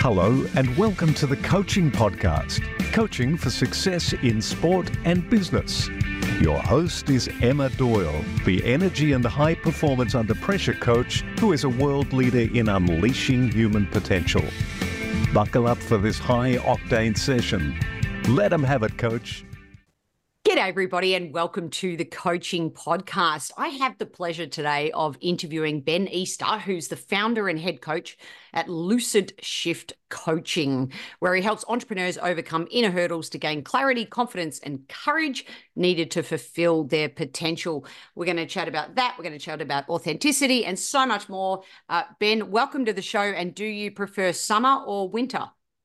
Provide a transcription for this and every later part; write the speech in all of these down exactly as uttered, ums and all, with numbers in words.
Hello and welcome to the Coaching Podcast, coaching for success in sport and business. Your host is Emma Doyle, the energy and high performance under pressure coach who is a world leader in unleashing human potential. Buckle up for this high octane session. Let them have it, coach. G'day, everybody, and welcome to the Coaching Podcast. I have the pleasure today of interviewing Ben Easter, who's the founder and head coach at Lucid Shift Coaching, where he helps entrepreneurs overcome inner hurdles to gain clarity, confidence, and courage needed to fulfill their potential. We're going to chat about that. We're going to chat about authenticity and so much more. Uh, Ben, welcome to the show. And do you prefer summer or winter?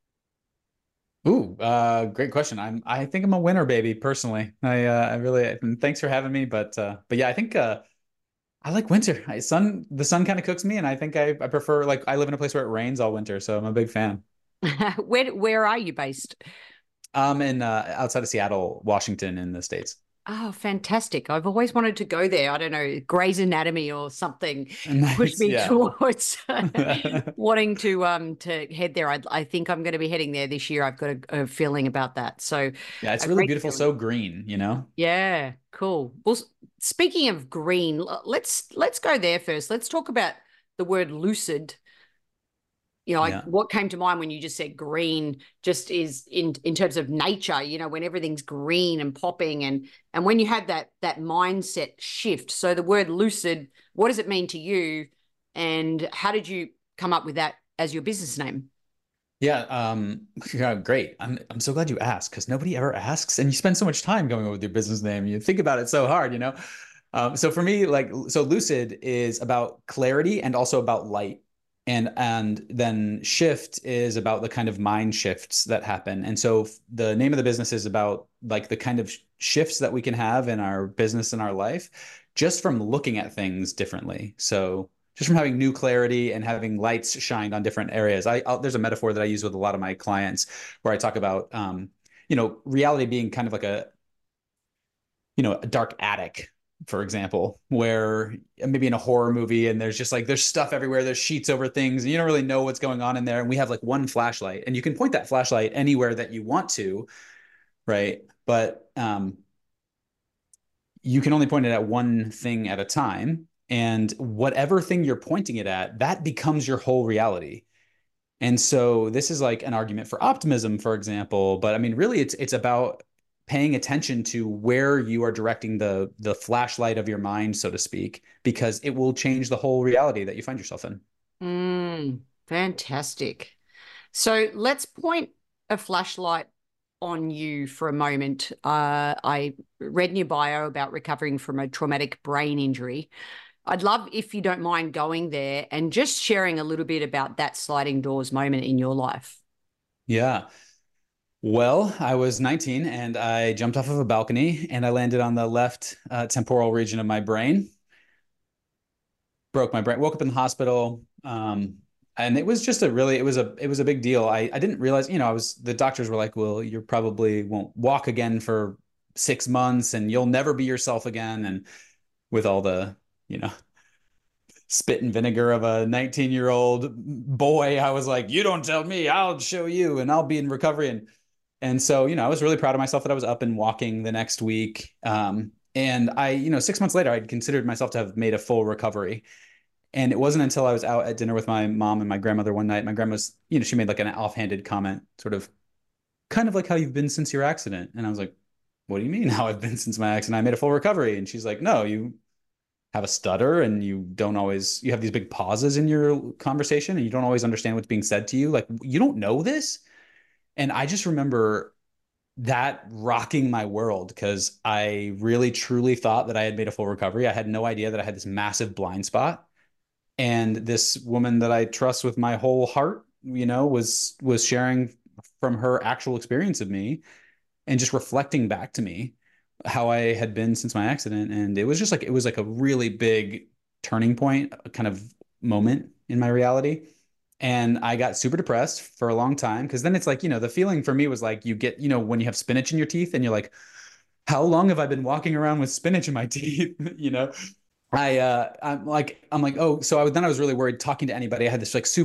Ooh, uh, great question. I'm, I think I'm a winner, baby. Personally, I, uh, I really, and thanks for having me. But, uh, but yeah, I think, uh, I like winter. I, sun, the sun kind of cooks me, and I think I, I prefer, like, I live in a place where it rains all winter, so I'm a big fan. where, where are you based? Um, in uh, outside of Seattle, Washington, in the States. Oh, fantastic. I've always wanted to go there. I don't know, Grey's Anatomy or something. Nice, Push me yeah. towards wanting to um to head there. I, I think I'm going to be heading there this year. I've got a, a feeling about that. So yeah, it's really beautiful. Feeling. So green, you know? Yeah, cool. Well, speaking of green, let's let's go there first. Let's talk about the word lucid. You know, like yeah. What came to mind when you just said green just is in, in terms of nature, you know, when everything's green and popping and, and when you have that, that mindset shift. So the word lucid, what does it mean to you? And how did you come up with that as your business name? Yeah, um, yeah, great. I'm, I'm so glad you asked, because nobody ever asks, and you spend so much time going over with your business name. You think about it so hard, you know? Um, so for me, like, so lucid is about clarity and also about light. And and then shift is about the kind of mind shifts that happen. And so the name of the business is about like the kind of shifts that we can have in our business and our life just from looking at things differently. So just from having new clarity and having lights shined on different areas. I I'll, there's a metaphor that I use with a lot of my clients where I talk about, um, you know, reality being kind of like a, you know, a dark attic, for example, where maybe in a horror movie and there's just like, there's stuff everywhere, there's sheets over things, and you don't really know what's going on in there. And we have like one flashlight, and you can point that flashlight anywhere that you want to, right? But um, you can only point it at one thing at a time. And whatever thing you're pointing it at, that becomes your whole reality. And so this is like an argument for optimism, for example. But I mean, really, it's it's about paying attention to where you are directing the the flashlight of your mind, so to speak, because it will change the whole reality that you find yourself in. Mm, fantastic. So let's point a flashlight on you for a moment. Uh, I read in your bio about recovering from a traumatic brain injury. I'd love if you don't mind going there and just sharing a little bit about that sliding doors moment in your life. Yeah. Well, I was nineteen and I jumped off of a balcony and I landed on the left uh, temporal region of my brain. Broke my brain, woke up in the hospital. Um, and it was just a really, it was a, it was a big deal. I, I didn't realize, you know, I was, the doctors were like, well, you probably won't walk again for six months and you'll never be yourself again. And with all the, you know, spit and vinegar of a nineteen year old boy, I was like, you don't tell me, I'll show you, and I'll be in recovery. And And so, you know, I was really proud of myself that I was up and walking the next week. Um, and I, you know, six months later, I'd considered myself to have made a full recovery. And it wasn't until I was out at dinner with my mom and my grandmother one night. My grandma's, you know, she made like an offhanded comment, sort of kind of like how you've been since your accident. And I was like, what do you mean how I've been since my accident? I made a full recovery. And she's like, no, you have a stutter and you don't always, you have these big pauses in your conversation and you don't always understand what's being said to you. Like, you don't know this. And I just remember that rocking my world because I really truly thought that I had made a full recovery. I had no idea that I had this massive blind spot. And this woman that I trust with my whole heart, you know, was was sharing from her actual experience of me and just reflecting back to me how I had been since my accident. And it was just like, it was like a really big turning point, a kind of moment in my reality. And I got super depressed for a long time because then it's like, you know, the feeling for me was like you get, you know, when you have spinach in your teeth and you're like, how long have I been walking around with spinach in my teeth? You know, I, uh, I'm like, I'm like, oh, so I was, then I was really worried talking to anybody. I had this like super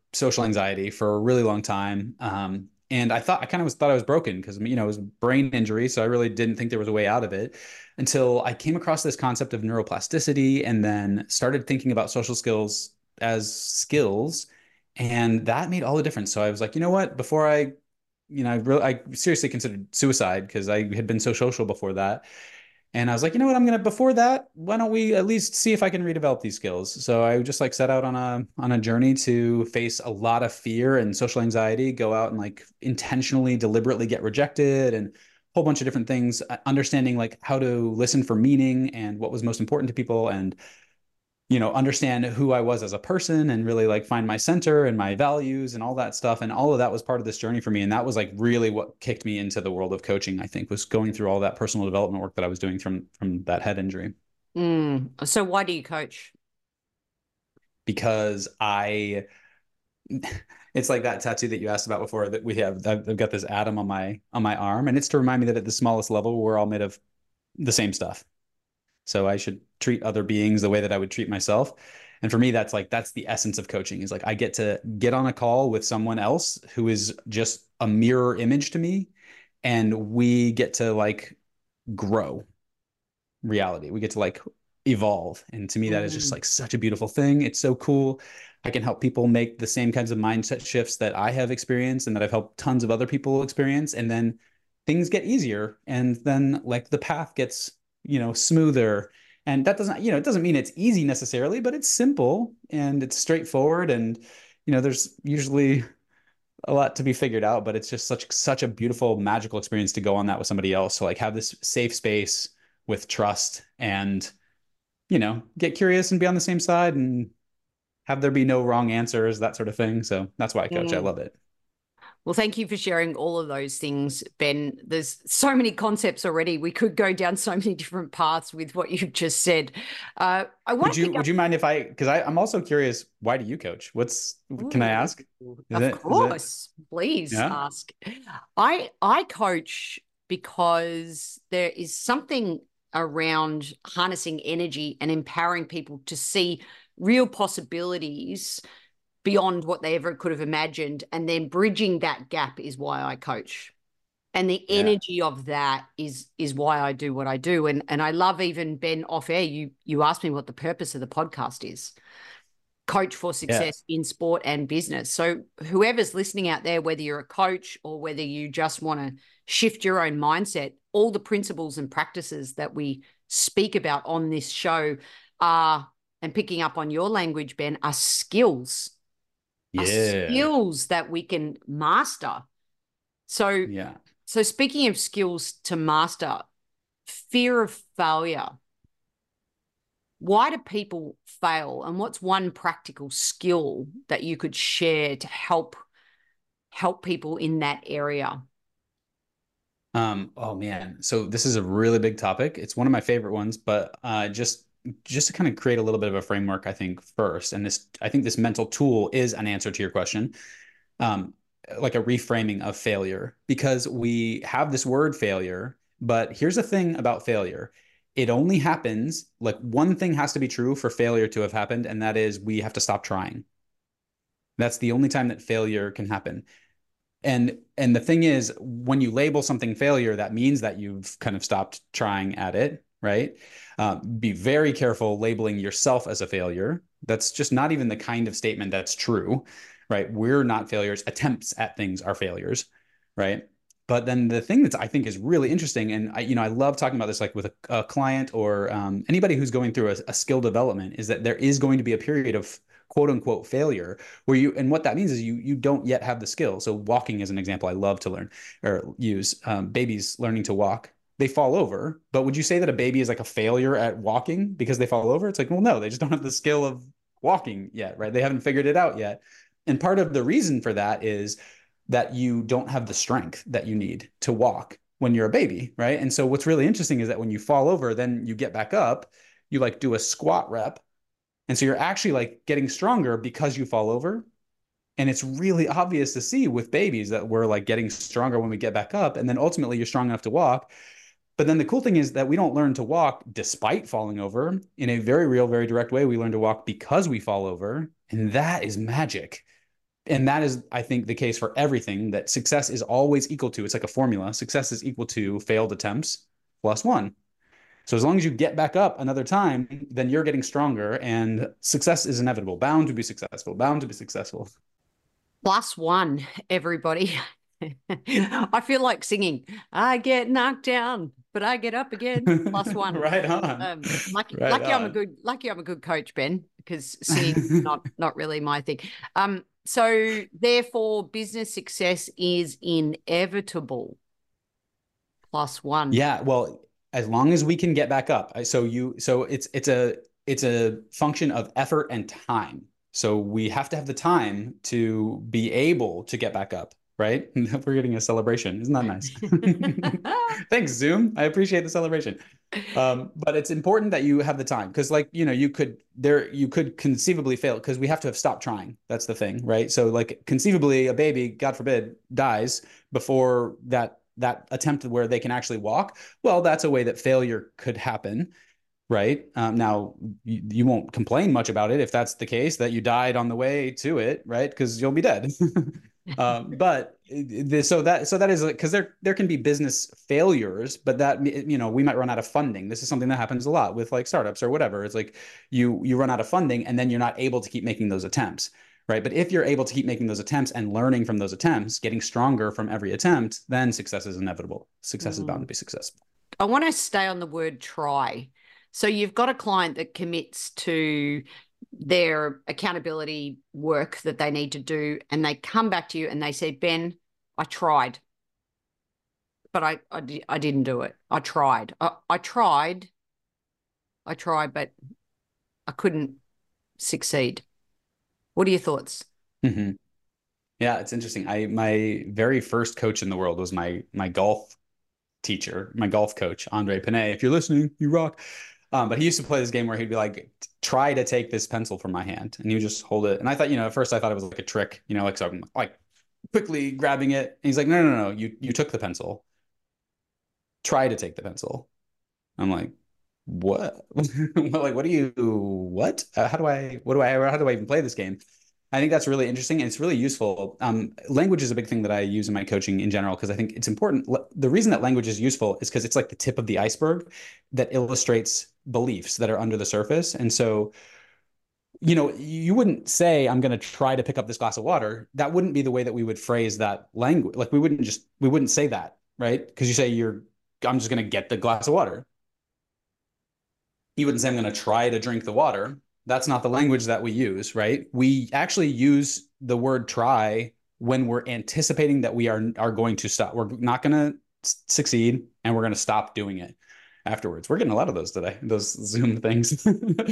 social anxiety for a really long time. Um, and I thought I kind of was thought I was broken because, you know, it was a brain injury. So I really didn't think there was a way out of it until I came across this concept of neuroplasticity and then started thinking about social skills as skills. And that made all the difference. So I was like, you know what, before I, you know, I really, I seriously considered suicide because I had been so social before that. And I was like, you know what, I'm gonna before that, why don't we at least see if I can redevelop these skills? So I just like set out on a on a journey to face a lot of fear and social anxiety, go out and like intentionally, deliberately get rejected and a whole bunch of different things, understanding like how to listen for meaning and what was most important to people and you know, understand who I was as a person and really like find my center and my values and all that stuff. And all of that was part of this journey for me. And that was like really what kicked me into the world of coaching, I think, was going through all that personal development work that I was doing from from that head injury. Mm. So why do you coach? Because I it's like that tattoo that you asked about before that we have. I've got this atom on my on my arm, and it's to remind me that at the smallest level, we're all made of the same stuff. So I should treat other beings the way that I would treat myself. And for me, that's like, that's the essence of coaching is like, I get to get on a call with someone else who is just a mirror image to me. And we get to like grow reality. We get to like evolve. And to me, that is just like such a beautiful thing. It's so cool. I can help people make the same kinds of mindset shifts that I have experienced and that I've helped tons of other people experience. And then things get easier. And then like the path gets you know, smoother. And that doesn't, you know, it doesn't mean it's easy necessarily, but it's simple and it's straightforward. And, you know, there's usually a lot to be figured out, but it's just such, such a beautiful, magical experience to go on that with somebody else. So like have this safe space with trust and, you know, get curious and be on the same side and have there be no wrong answers, that sort of thing. So that's why I coach. Mm. I love it. Well, thank you for sharing all of those things, Ben. There's so many concepts already. We could go down so many different paths with what you've just said. Uh, I want would you would you mind if I because I'm also curious, why do you coach? What's Ooh, can I ask? Is of it, course, it, please yeah? ask. I I coach because there is something around harnessing energy and empowering people to see real possibilities beyond what they ever could have imagined. And then bridging that gap is why I coach. And the energy yeah. of that is is why I do what I do. And and I love even, Ben, off air, you you asked me what the purpose of the podcast is. Coach for success yeah. in sport and business. So whoever's listening out there, whether you're a coach or whether you just want to shift your own mindset, all the principles and practices that we speak about on this show are, and picking up on your language, Ben, are skills. Yeah. skills that we can master. So, yeah. So speaking of skills to master, fear of failure. Why do people fail? And what's one practical skill that you could share to help help people in that area? Um, oh man. So this is a really big topic. It's one of my favorite ones, but uh, just just to kind of create a little bit of a framework, I think first, and this, I think this mental tool is an answer to your question, um, like a reframing of failure, because we have this word failure, but here's the thing about failure. It only happens, like one thing has to be true for failure to have happened. And that is we have to stop trying. That's the only time that failure can happen. And, and the thing is, when you label something failure, that means that you've kind of stopped trying at it. Right? Uh, be very careful labeling yourself as a failure. That's just not even the kind of statement that's true, right? We're not failures. Attempts at things are failures, right? But then the thing that I think is really interesting, and I, you know, I love talking about this like with a, a client or um, anybody who's going through a, a skill development, is that there is going to be a period of quote unquote failure where you, and what that means is you you don't yet have the skill. So walking is an example I love to learn or use. Um, babies learning to walk. They fall over, but would you say that a baby is like a failure at walking because they fall over? It's like, well, no, they just don't have the skill of walking yet, right? They haven't figured it out yet. And part of the reason for that is that you don't have the strength that you need to walk when you're a baby, right? And so what's really interesting is that when you fall over, then you get back up, you like do a squat rep. And so you're actually like getting stronger because you fall over. And it's really obvious to see with babies that we're like getting stronger when we get back up. And then ultimately you're strong enough to walk. But then the cool thing is that we don't learn to walk despite falling over. In a very real, very direct way, we learn to walk because we fall over. And that is magic. and that is, I think, the case for everything, that success is always equal to, it's like a formula. Success is equal to failed attempts plus one. So as long as you get back up another time, then you're getting stronger, and success is inevitable, bound to be successful, bound to be successful. Plus one, everybody. I feel like singing. I get knocked down, but I get up again. Plus one. Right on. Um, lucky, right lucky on. I'm a good, lucky I'm a good coach, Ben, because singing's not not really my thing. Um, so therefore, business success is inevitable. Plus one. Yeah. Well, as long as we can get back up. So you, so it's it's a it's a function of effort and time. So we have to have the time to be able to get back up, right? We're getting a celebration. Isn't that nice? Thanks, Zoom. I appreciate the celebration. Um, but it's important that you have the time, because, like, you know, you could there you could conceivably fail, because we have to have stopped trying. That's the thing, right? So, like, conceivably, a baby, God forbid, dies before that that attempt where they can actually walk. Well, that's a way that failure could happen. Right. Um, now, you, you won't complain much about it if that's the case, that you died on the way to it, right? Because you'll be dead. um, but this, so that so that is, because there there can be business failures, but that, you know, we might run out of funding. This is something that happens a lot with, like, startups or whatever. It's like you you run out of funding, and then you're not able to keep making those attempts. Right. But if you're able to keep making those attempts and learning from those attempts, getting stronger from every attempt, then success is inevitable. Success mm. is bound to be successful. I want to stay on the word try. So you've got a client that commits to their accountability work that they need to do, and they come back to you and they say, Ben, I tried, but I I, I didn't do it. I tried. I, I tried. I tried, but I couldn't succeed. What are your thoughts? Mm-hmm. Yeah, it's interesting. I my very first coach in the world was my my golf teacher, my golf coach, Andre Panay. If you're listening, you rock. Um, but he used to play this game where he'd be like, try to take this pencil from my hand. And he would just hold it. And I thought, you know, at first I thought it was like a trick, you know, like, so I'm like quickly grabbing it. And he's like, no, no, no, you, you took the pencil. Try to take the pencil. I'm like, what? Like, what do you, what? Uh, how do I, what do I, how do I even play this game? I think that's really interesting, and it's really useful. Um, language is a big thing that I use in my coaching in general, because I think it's important. The reason that language is useful is because it's like the tip of the iceberg that illustrates beliefs that are under the surface. And so, you know, you wouldn't say, I'm going to try to pick up this glass of water. That wouldn't be the way that we would phrase that language. Like, we wouldn't just, we wouldn't say that, right? Because you say, you're, I'm just going to get the glass of water. You wouldn't say, I'm going to try to drink the water. That's not the language that we use, right? We actually use the word try when we're anticipating that we are, are going to stop. We're not going to succeed, and we're going to stop doing it afterwards. We're getting a lot of those today, those Zoom things.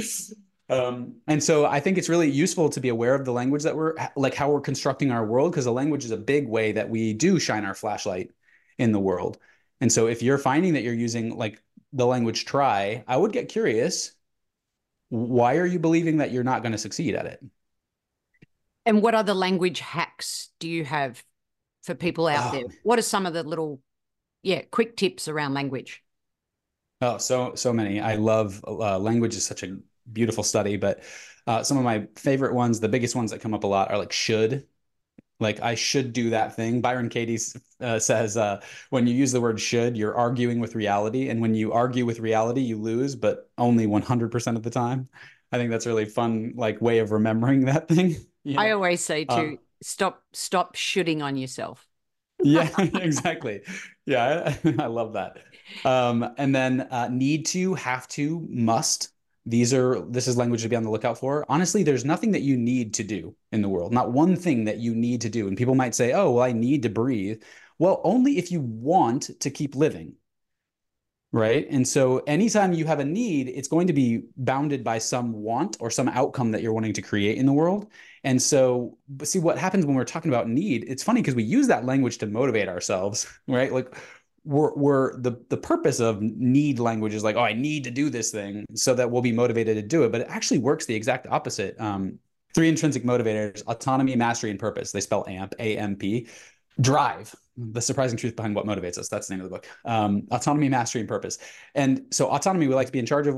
um, and so I think it's really useful to be aware of the language that we're, like, how we're constructing our world, because the language is a big way that we do shine our flashlight in the world. And so if you're finding that you're using, like, the language try, I would get curious. Why are you believing that you're not going to succeed at it? And what other language hacks do you have for people out oh. there? What are some of the little, yeah, quick tips around language? Oh, so, so many. I love uh, language is such a beautiful study, but uh, some of my favorite ones, the biggest ones that come up a lot, are like should. Like, I should do that thing. Byron Katie uh, says, uh, when you use the word should, you're arguing with reality. And when you argue with reality, you lose, but only one hundred percent of the time. I think that's a really fun, like, way of remembering that thing. You know? I always say to um, stop, stop shooting on yourself. Yeah, exactly. Yeah, I, I love that. Um, and then uh, need to, have to, must. These are, this is language to be on the lookout for. Honestly, there's nothing that you need to do in the world, not one thing that you need to do. And people might say, oh, well, I need to breathe. Well, only if you want to keep living, right? And so anytime you have a need, it's going to be bounded by some want or some outcome that you're wanting to create in the world. And so, but see, what happens when we're talking about need, it's funny because we use that language to motivate ourselves, right? Like, We're, we're the, the purpose of need language is like, oh, I need to do this thing so that we'll be motivated to do it. But it actually works the exact opposite. Um, three intrinsic motivators: autonomy, mastery, and purpose. They spell AMP, A M P. Drive, the surprising truth behind what motivates us. That's the name of the book. Um, autonomy, mastery, and purpose. And so autonomy, we like to be in charge of what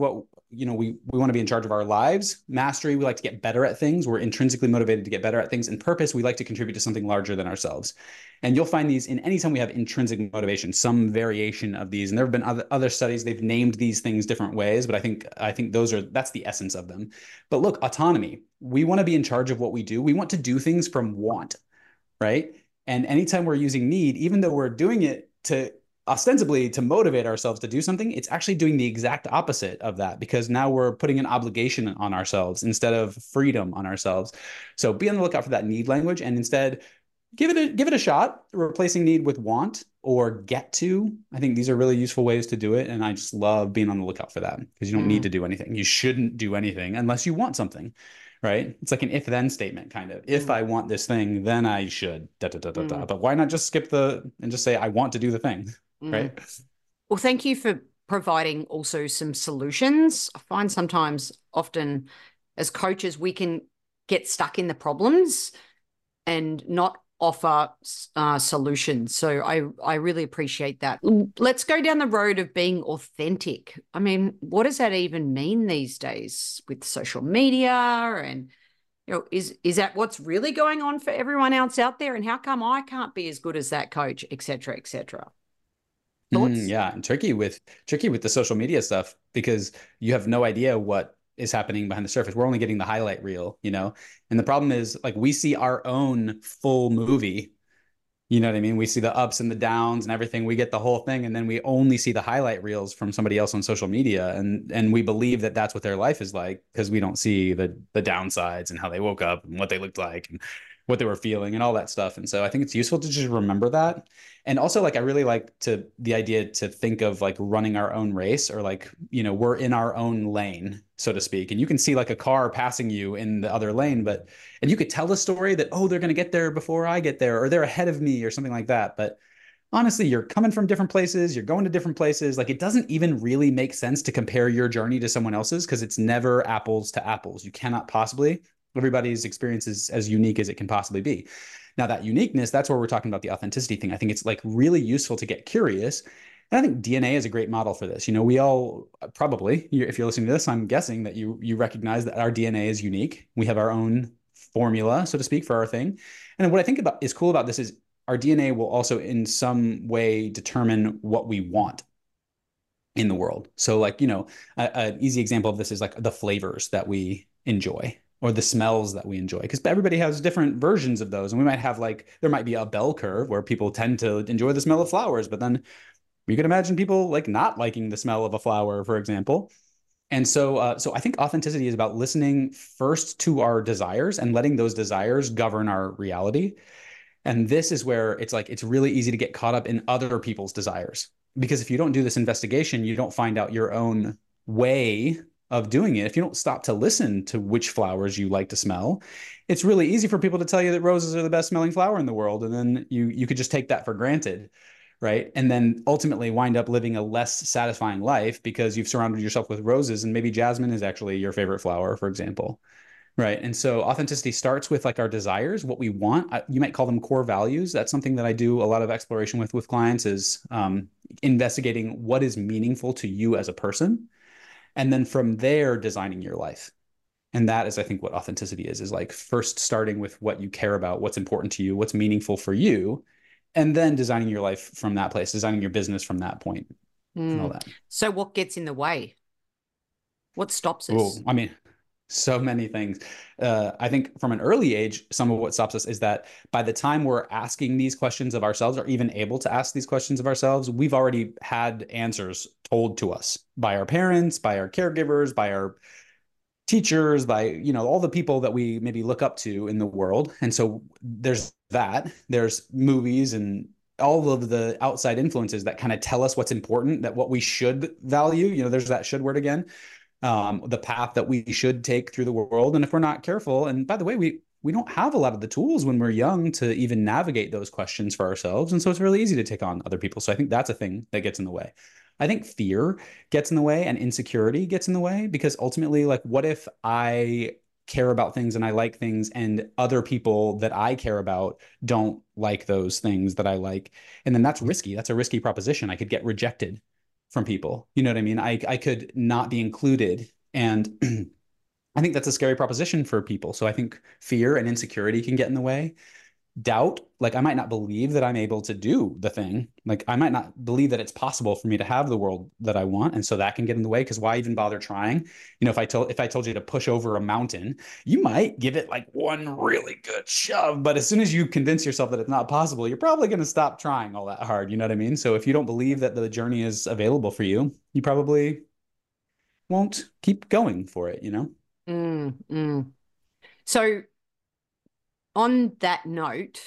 you know, we, we want to be in charge of our lives. Mastery, we like to get better at things. We're intrinsically motivated to get better at things. And purpose, we like to contribute to something larger than ourselves. And you'll find these in any time we have intrinsic motivation, some variation of these. And there have been other, other studies, they've named these things different ways, but I think, I think those are, that's the essence of them. But look, autonomy, we want to be in charge of what we do. We want to do things from want, right? And anytime we're using need, even though we're doing it to ostensibly to motivate ourselves to do something, it's actually doing the exact opposite of that, because now we're putting an obligation on ourselves instead of freedom on ourselves. So be on the lookout for that need language, and instead give it a give it a shot, replacing need with want or get to. I think these are really useful ways to do it, and I just love being on the lookout for that, because you don't mm. need to do anything. You shouldn't do anything unless you want something, right? It's like an if-then statement, kind of. If mm. I want this thing, then I should. Da, da, da, da, mm. da. But why not just skip the and just say I want to do the thing, mm. right? Well, thank you for providing also some solutions. I find sometimes, often as coaches, we can get stuck in the problems and not offer uh, solutions. So I, I really appreciate that. Let's go down the road of being authentic. I mean, what does that even mean these days with social media? And, you know, is, is that what's really going on for everyone else out there? And how come I can't be as good as that coach, et cetera, et cetera? Mm, yeah, and tricky with tricky with the social media stuff, because you have no idea what is happening behind the surface. We're only getting the highlight reel, you know? And the problem is, like, we see our own full movie, you know what I mean? We see the ups and the downs and everything. We get the whole thing. And then we only see the highlight reels from somebody else on social media. And, and we believe that that's what their life is like, because we don't see the, the downsides and how they woke up and what they looked like and what they were feeling and all that stuff. And so I think it's useful to just remember that. And also, like, I really like to the idea to think of like running our own race, or like, you know, we're in our own lane, so to speak. And you can see like a car passing you in the other lane, but, and you could tell a story that, oh, they're going to get there before I get there, or they're ahead of me or something like that. But honestly, you're coming from different places, you're going to different places. Like, it doesn't even really make sense to compare your journey to someone else's, because it's never apples to apples. You cannot possibly. Everybody's experience is as unique as it can possibly be. Now, that uniqueness, that's where we're talking about the authenticity thing. I think it's like really useful to get curious. And I think D N A is a great model for this. You know, we all probably, if you're listening to this, I'm guessing that you you recognize that our D N A is unique. We have our own formula, so to speak, for our thing. And what I think about is cool about this is our D N A will also in some way determine what we want in the world. So, like, you know, an easy example of this is like the flavors that we enjoy, or the smells that we enjoy, because everybody has different versions of those. And we might have like, there might be a bell curve where people tend to enjoy the smell of flowers, but then you could imagine people like not liking the smell of a flower, for example. And so, uh, so I think authenticity is about listening first to our desires and letting those desires govern our reality. And this is where it's like, it's really easy to get caught up in other people's desires, because if you don't do this investigation, you don't find out your own way of doing it. If you don't stop to listen to which flowers you like to smell, it's really easy for people to tell you that roses are the best smelling flower in the world. And then you, you could just take that for granted, right? And then ultimately wind up living a less satisfying life because you've surrounded yourself with roses, and maybe jasmine is actually your favorite flower, for example, right? And so authenticity starts with like our desires, what we want. You might call them core values. That's something that I do a lot of exploration with with clients, is um, investigating what is meaningful to you as a person. And then from there, designing your life. And that is, I think, what authenticity is, is like first starting with what you care about, what's important to you, what's meaningful for you, and then designing your life from that place, designing your business from that point, mm. and all that. So what gets in the way? What stops us? Well, I mean, so many things. Uh, I think from an early age, some of what stops us is that by the time we're asking these questions of ourselves, or even able to ask these questions of ourselves, we've already had answers told to us by our parents, by our caregivers, by our teachers, by, you know, all the people that we maybe look up to in the world. And so there's that. There's movies and all of the outside influences that kind of tell us what's important, that what we should value. You know, there's that should word again. Um, the path that we should take through the world. And if we're not careful, and by the way, we we don't have a lot of the tools when we're young to even navigate those questions for ourselves. And so it's really easy to take on other people. So I think that's a thing that gets in the way. I think fear gets in the way, and insecurity gets in the way, because ultimately, like, what if I care about things and I like things, and other people that I care about don't like those things that I like? And then that's risky. That's a risky proposition. I could get rejected from people. You know what I mean? I, I could not be included And I think that's a scary proposition for people. So I think fear and insecurity can get in the way. Doubt, like I might not believe that I'm able to do the thing. Like I might not believe that it's possible for me to have the world that I want. And so that can get in the way, because why even bother trying? You know, if I told if I told you to push over a mountain, you might give it like one really good shove. But as soon as you convince yourself that it's not possible, you're probably going to stop trying all that hard. You know what I mean? So if you don't believe that the journey is available for you, you probably won't keep going for it, you know? Mm, mm. So on that note,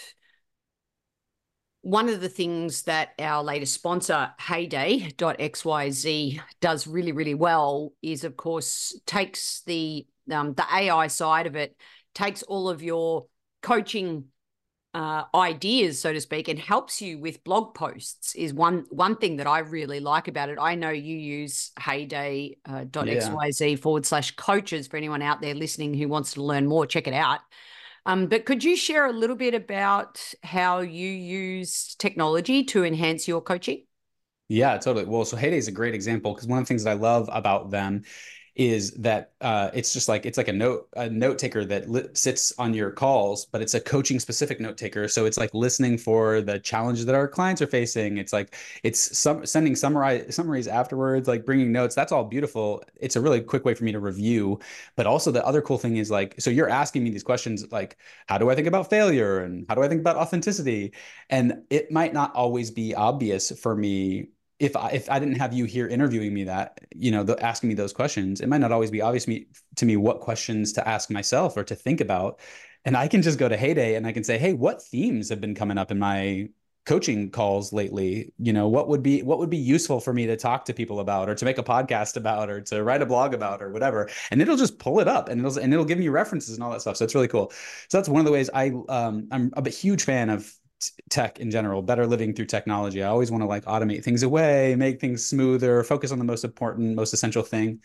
one of the things that our latest sponsor, Heyday dot X Y Z, does really, really well is, of course, takes the um, the A I side of it, takes all of your coaching uh, ideas, so to speak, and helps you with blog posts. Is one one thing that I really like about it. I know you use Heyday dot X Y Z yeah. forward slash coaches for anyone out there listening who wants to learn more. Check it out. Um, but could you share a little bit about how you use technology to enhance your coaching? Yeah, totally. Well, so Heyday is a great example, because one of the things that I love about them is that uh, it's just like, it's like a note, a note taker that li- sits on your calls, but it's a coaching specific note taker. So it's like listening for the challenges that our clients are facing. It's like, it's some sending summarize summaries afterwards, like bringing notes. That's all beautiful. It's a really quick way for me to review. But also the other cool thing is like, so you're asking me these questions, like, how do I think about failure? And how do I think about authenticity? And it might not always be obvious for me. If I, if I didn't have you here interviewing me, that, you know, the, asking me those questions, it might not always be obvious to me, to me what questions to ask myself or to think about. And I can just go to Heyday and I can say, hey, what themes have been coming up in my coaching calls lately? You know, what would be, what would be useful for me to talk to people about, or to make a podcast about, or to write a blog about, or whatever. And it'll just pull it up, and it'll, and it'll give me references and all that stuff. So it's really cool. So that's one of the ways I, um, I'm a huge fan of tech in general, better living through technology. I always want to like automate things away, make things smoother, focus on the most important, most essential thing.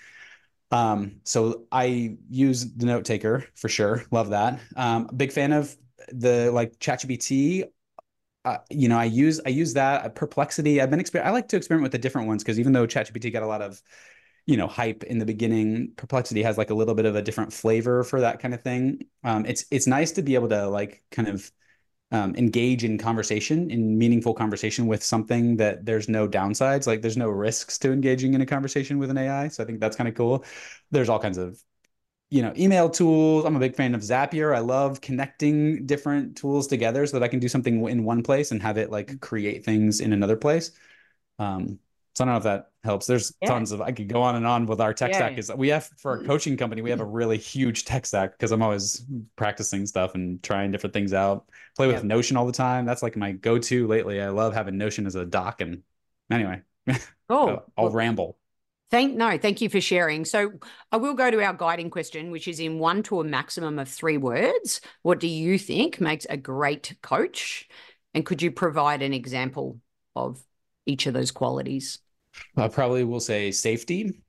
Um, so I use the note taker for sure. Love that. Um, big fan of the like ChatGPT. Uh, you know, I use I use that. Perplexity. I've been exper- I like to experiment with the different ones, because even though ChatGPT got a lot of, you know, hype in the beginning, Perplexity has like a little bit of a different flavor for that kind of thing. Um, it's it's nice to be able to like kind of Um, engage in conversation, in meaningful conversation with something that there's no downsides, like there's no risks to engaging in a conversation with an A I. So I think that's kind of cool. There's all kinds of, you know, email tools. I'm a big fan of Zapier. I love connecting different tools together so that I can do something in one place and have it like create things in another place. Um, so I don't know if that helps. There's yeah. tons of, I could go on and on with our tech yeah. stack. Is we have, for our coaching company, we have a really huge tech stack, because I'm always practicing stuff and trying different things out. Play with yeah. Notion all the time. That's like my go-to lately. I love having Notion as a doc. And anyway, oh, I'll well, ramble. Thank no, thank you for sharing. So I will go to our guiding question, which is in one to a maximum of three words. What do you think makes a great coach? And could you provide an example of each of those qualities? I probably will say safety,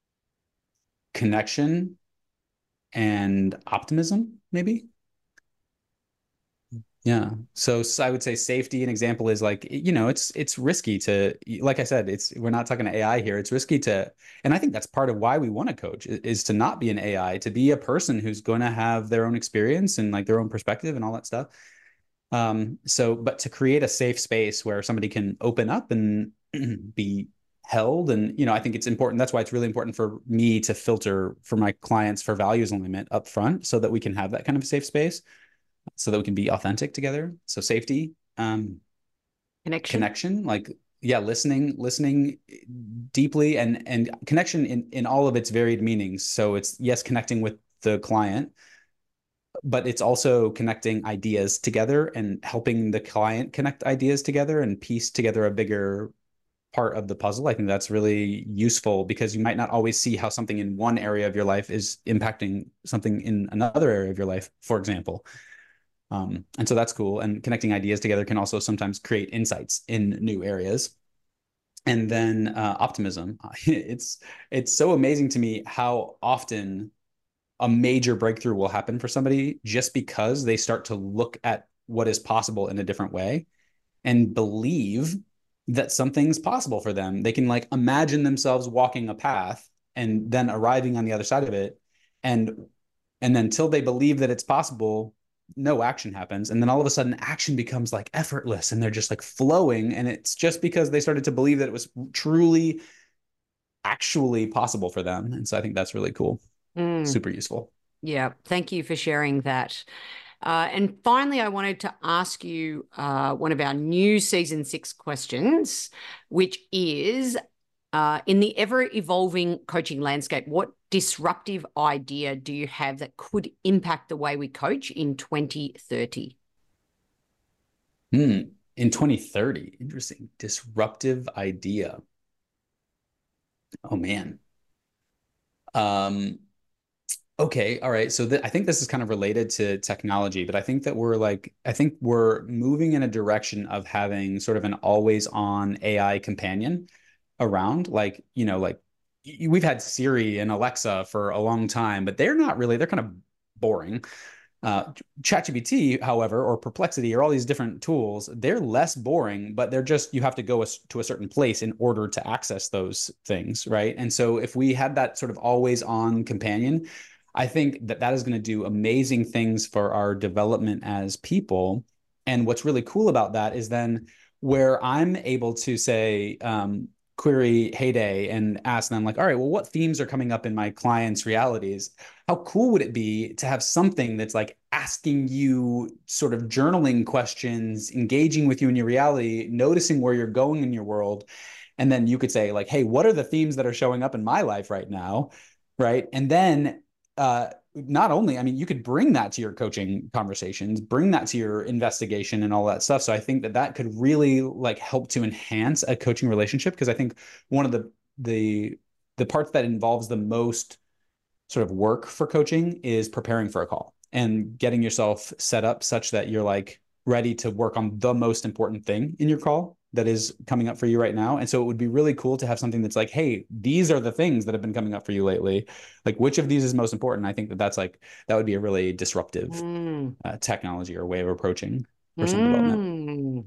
connection, and optimism, maybe. Yeah. So, so I would say safety. An example is like, you know, it's it's risky to, like I said, it's we're not talking to A I here. It's risky to, and I think that's part of why we want to coach, is to not be an A I, to be a person who's going to have their own experience and like their own perspective and all that stuff. Um, so, but to create a safe space where somebody can open up and be held. And, you know, I think it's important. That's why it's really important for me to filter for my clients for values alignment up front, so that we can have that kind of safe space, so that we can be authentic together. So safety, um, connection, connection, like, yeah, listening, listening deeply, and, and connection in, in all of its varied meanings. So it's, yes, connecting with the client, but it's also connecting ideas together and helping the client connect ideas together and piece together a bigger part of the puzzle. I think that's really useful, because you might not always see how something in one area of your life is impacting something in another area of your life, for example. Um, and so that's cool. And connecting ideas together can also sometimes create insights in new areas. And then uh, optimism. It's it's so amazing to me how often a major breakthrough will happen for somebody just because they start to look at what is possible in a different way and believe that something's possible for them. They can like imagine themselves walking a path and then arriving on the other side of it. And, and then until they believe that it's possible, no action happens. And then all of a sudden action becomes like effortless and they're just like flowing. And it's just because they started to believe that it was truly actually possible for them. And so I think that's really cool. Mm. Super useful. Yeah. Thank you for sharing that. Uh, and finally, I wanted to ask you uh, one of our new season six questions, which is, uh, in the ever-evolving coaching landscape, what disruptive idea do you have that could impact the way we coach in twenty thirty? Hmm. In twenty thirty, interesting. Disruptive idea. Oh, man. Um. Okay. All right. So th- I think this is kind of related to technology, but I think that we're like, I think we're moving in a direction of having sort of an always on A I companion around. Like, you know, like we've had Siri and Alexa for a long time, but they're not really, they're kind of boring. Uh, ChatGPT, however, or Perplexity, or all these different tools, they're less boring, but they're just, you have to go a, to a certain place in order to access those things, right? And so if we had that sort of always on companion, I think that that is going to do amazing things for our development as people. And what's really cool about that is then where I'm able to say, um, query Heyday and ask them like, all right, well, what themes are coming up in my clients' realities? How cool would it be to have something that's like asking you sort of journaling questions, engaging with you in your reality, noticing where you're going in your world. And then you could say like, hey, what are the themes that are showing up in my life right now? Right. And then Uh, not only, I mean, you could bring that to your coaching conversations, bring that to your investigation and all that stuff. So I think that that could really like help to enhance a coaching relationship. Because I think one of the, the, the parts that involves the most sort of work for coaching is preparing for a call and getting yourself set up such that you're like ready to work on the most important thing in your call that is coming up for you right now. And so it would be really cool to have something that's like, hey, these are the things that have been coming up for you lately. Like, which of these is most important? I think that that's like, that would be a really disruptive mm. uh, technology or way of approaching personal mm. development.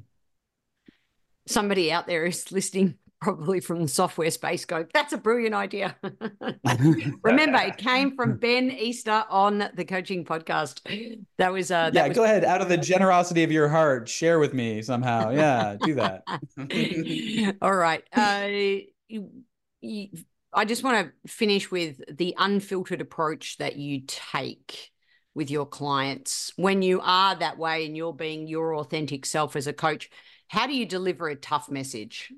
Somebody out there is listening, probably from the software space, go, that's a brilliant idea. Remember, it came from Ben Easter on the Coaching Podcast. That was uh that yeah was... go ahead, out of the generosity of your heart, share with me somehow. Yeah, do that. All right. uh you, you, I just want to finish with the unfiltered approach that you take with your clients when you are that way and you're being your authentic self as a coach. How do you deliver a tough message?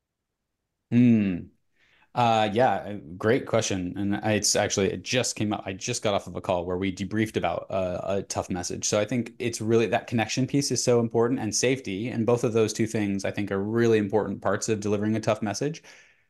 Hmm. Uh, yeah, great question. And it's actually, it just came out. I just got off of a call where we debriefed about uh, a tough message. So I think it's really that connection piece is so important, and safety. And both of those two things I think are really important parts of delivering a tough message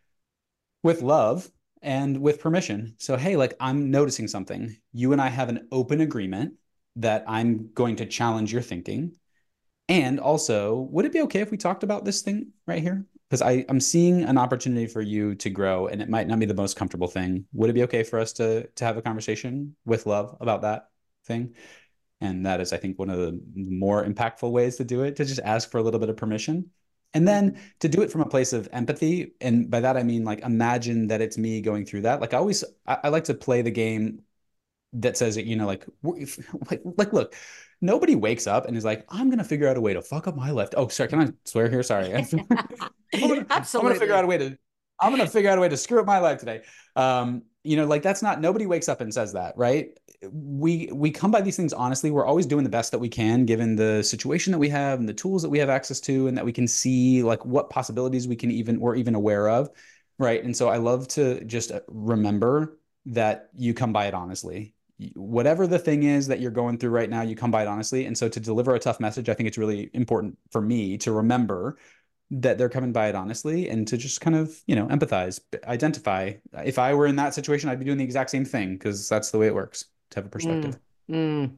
with love and with permission. So, hey, like I'm noticing something. You and I have an open agreement that I'm going to challenge your thinking. And also, would it be okay if we talked about this thing right here? Because I'm seeing an opportunity for you to grow, and it might not be the most comfortable thing. Would it be okay for us to to have a conversation with love about that thing? And that is, I think, one of the more impactful ways to do it, to just ask for a little bit of permission. And then to do it from a place of empathy. And by that, I mean, like, imagine that it's me going through that. Like I always, I, I like to play the game that says, you know, like, like, like, look, nobody wakes up and is like, I'm going to figure out a way to fuck up my life. Oh, sorry. Can I swear here? Sorry. I'm gonna, Absolutely. I'm going to figure out a way to, I'm going to figure out a way to screw up my life today. Um, you know, like that's not, nobody wakes up and says that, right? We, we come by these things honestly. We're always doing the best that we can, given the situation that we have and the tools that we have access to, and that we can see like what possibilities we can even, we're even aware of. Right. And so I love to just remember that you come by it honestly. Whatever the thing is that you're going through right now, you come by it honestly. And so to deliver a tough message, I think it's really important for me to remember that they're coming by it honestly, and to just kind of, you know, empathize, identify. If I were in that situation, I'd be doing the exact same thing, because that's the way it works, to have a perspective. Mm, mm.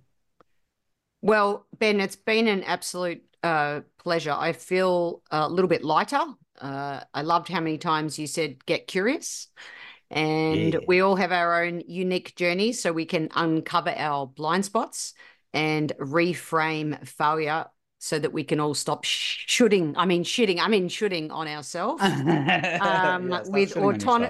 Well, Ben, it's been an absolute uh, pleasure. I feel a little bit lighter. Uh, I loved how many times you said, get curious. And yeah. we all have our own unique journeys, so we can uncover our blind spots and reframe failure so that we can all stop sh shooting. I mean, shitting. I mean, shooting on ourselves um, yeah, with autonomy.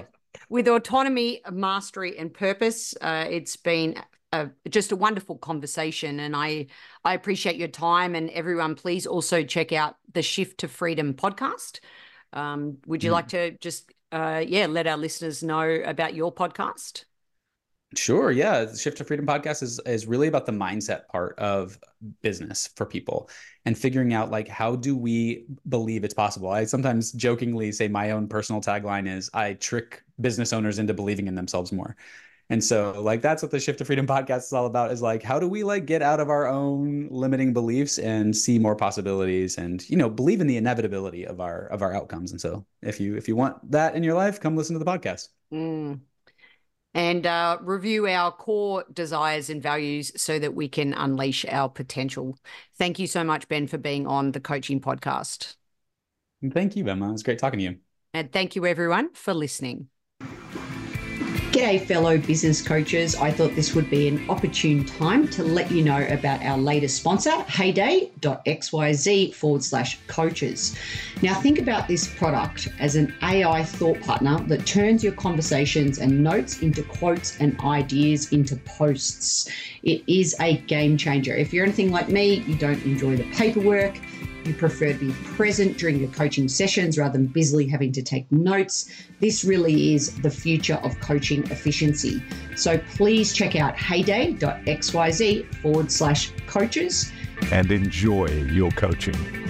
with autonomy, mastery, and purpose. Uh, it's been a, just a wonderful conversation, and I I appreciate your time. And everyone, please also check out the Shift to Freedom podcast. Um, would you mm. like to just uh, yeah let our listeners know about your podcast? Sure. Yeah. The Shift to Freedom podcast is, is really about the mindset part of business for people and figuring out, like, how do we believe it's possible? I sometimes jokingly say my own personal tagline is I trick business owners into believing in themselves more. And so, like, that's what the Shift to Freedom podcast is all about, is like, how do we like get out of our own limiting beliefs and see more possibilities and, you know, believe in the inevitability of our, of our outcomes. And so if you, if you want that in your life, come listen to the podcast. Mm. And uh, review our core desires and values so that we can unleash our potential. Thank you so much, Ben, for being on the Coaching Podcast. Thank you, Emma. It was great talking to you. And thank you, everyone, for listening. G'day, fellow business coaches. I thought this would be an opportune time to let you know about our latest sponsor, heyday.xyz forward slash coaches. Now, think about this product as an A I thought partner that turns your conversations and notes into quotes and ideas into posts. It is a game changer. If you're anything like me, you don't enjoy the paperwork, you prefer to be present during your coaching sessions rather than busily having to take notes, this really is the future of coaching efficiency. So please check out heyday.xyz forward slash coaches. And enjoy your coaching.